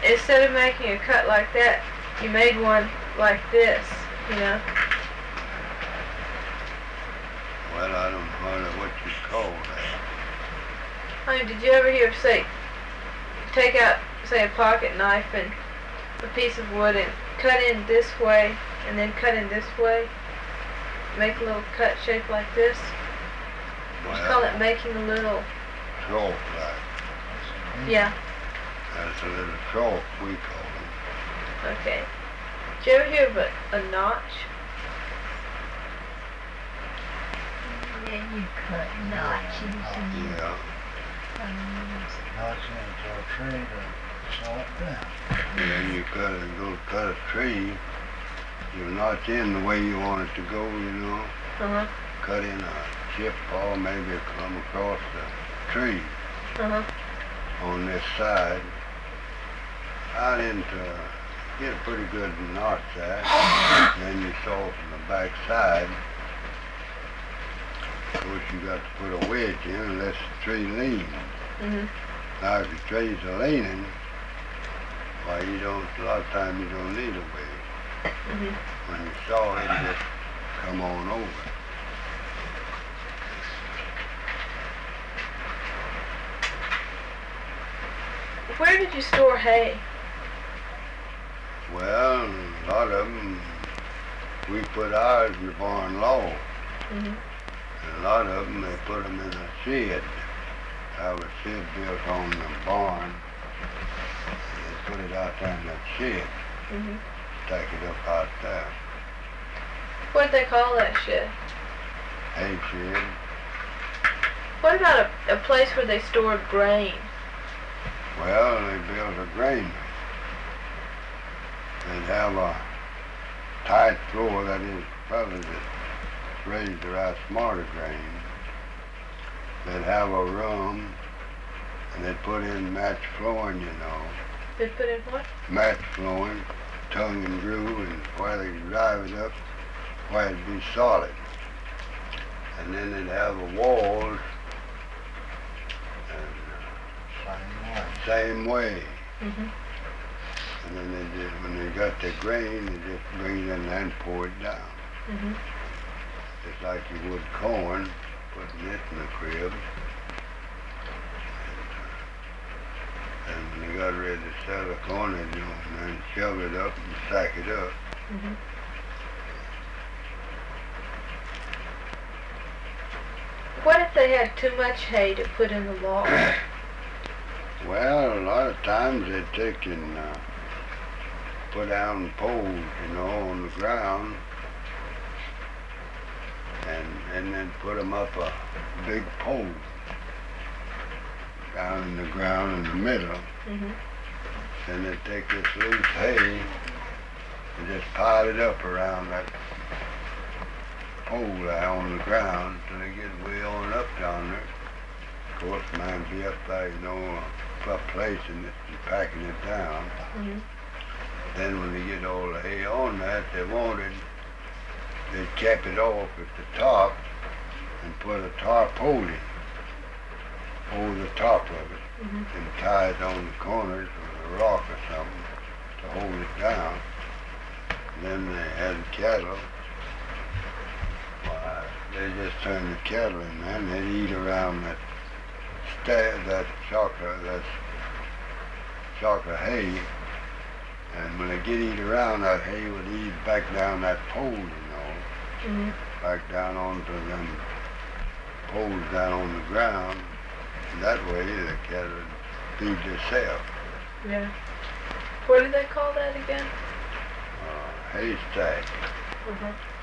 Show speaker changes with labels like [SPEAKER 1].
[SPEAKER 1] instead of making a cut like that, you made one like this, you know?
[SPEAKER 2] Well, I don't know what you call that.
[SPEAKER 1] I mean, did you ever hear, say, take out, say, a pocket knife and a piece of wood and cut in this way and then cut in this way? Make a little cut shape like this?
[SPEAKER 2] Well,
[SPEAKER 1] Just call it making a little...
[SPEAKER 2] chalk like.
[SPEAKER 1] Yeah.
[SPEAKER 2] That's a little chalk, we call it.
[SPEAKER 1] Okay. Did you ever hear of a notch?
[SPEAKER 3] Then you cut notches and
[SPEAKER 2] Yeah.
[SPEAKER 4] Notch into a tree to saw it down.
[SPEAKER 2] And then you go cut a tree, you notch in the way you want it to go, you know.
[SPEAKER 1] Uh-huh.
[SPEAKER 2] Cut in a chip or maybe come across the tree
[SPEAKER 1] Uh-huh.
[SPEAKER 2] on this side. I didn't get a pretty good notch there. Then you saw from the back side. Of course, you got to put a wedge in unless the tree leans.
[SPEAKER 1] Mm-hmm.
[SPEAKER 2] Now, if the trees are leaning, why a lot of times you don't need a wedge.
[SPEAKER 1] Mm-hmm.
[SPEAKER 2] When you saw it, it just come on over.
[SPEAKER 1] Where did you store hay?
[SPEAKER 2] Well, a lot of them, we put ours in the barn loft.
[SPEAKER 1] Mm-hmm.
[SPEAKER 2] And a lot of them, they put them in a shed. Have a shed built on the barn. They put it out there in that shed.
[SPEAKER 1] Mm-hmm.
[SPEAKER 2] Stack it up out there.
[SPEAKER 1] What do they call that shed?
[SPEAKER 2] Hay shed.
[SPEAKER 1] What about a place where they stored grain?
[SPEAKER 2] Well, they built a grain. They'd have a tight floor, that is, probably that's raised to right smarter grain. They'd have a room, and they'd put in match flooring, you know.
[SPEAKER 1] They put in what?
[SPEAKER 2] Match flooring, tongue and groove, and where they drive it up, where it'd be solid. And then they'd have the walls, same way.
[SPEAKER 1] Mm-hmm.
[SPEAKER 2] And then they did, when they got the grain, they just bring it in there and pour it down.
[SPEAKER 1] Mm-hmm.
[SPEAKER 2] Just like you would corn, putting it in the crib. And when they got ready to sell the corn, they'd do it and then shove it up and stack it up.
[SPEAKER 1] Mm-hmm. What if they had too much hay to put in the loft?
[SPEAKER 2] Well, a lot of times they take and put down poles, you know, on the ground, and then put them up a big pole down in the ground in the middle.
[SPEAKER 1] Mm-hmm.
[SPEAKER 2] Then they take this loose hay and just pile it up around that pole there on the ground till they get way on up down there. Of course, mine be up there, you know, up placing it and packing it down.
[SPEAKER 1] Mm-hmm.
[SPEAKER 2] Then when they get all the hay on that they wanted, they'd cap it off at the top and put a tarpaulin over the top of it.
[SPEAKER 1] Mm-hmm.
[SPEAKER 2] And tie it on the corners with a rock or something to hold it down. And then they had cattle. Why, they just turn the cattle in there and they'd eat around that shock of hay. And when they get eat around, that hay would eat back down that pole, you know.
[SPEAKER 1] Mm-hmm.
[SPEAKER 2] Back down onto them poles down on the ground. And that way the cattle would feed themselves.
[SPEAKER 1] Yeah. What do they call that again?
[SPEAKER 2] Haystack.
[SPEAKER 1] Mm-hmm.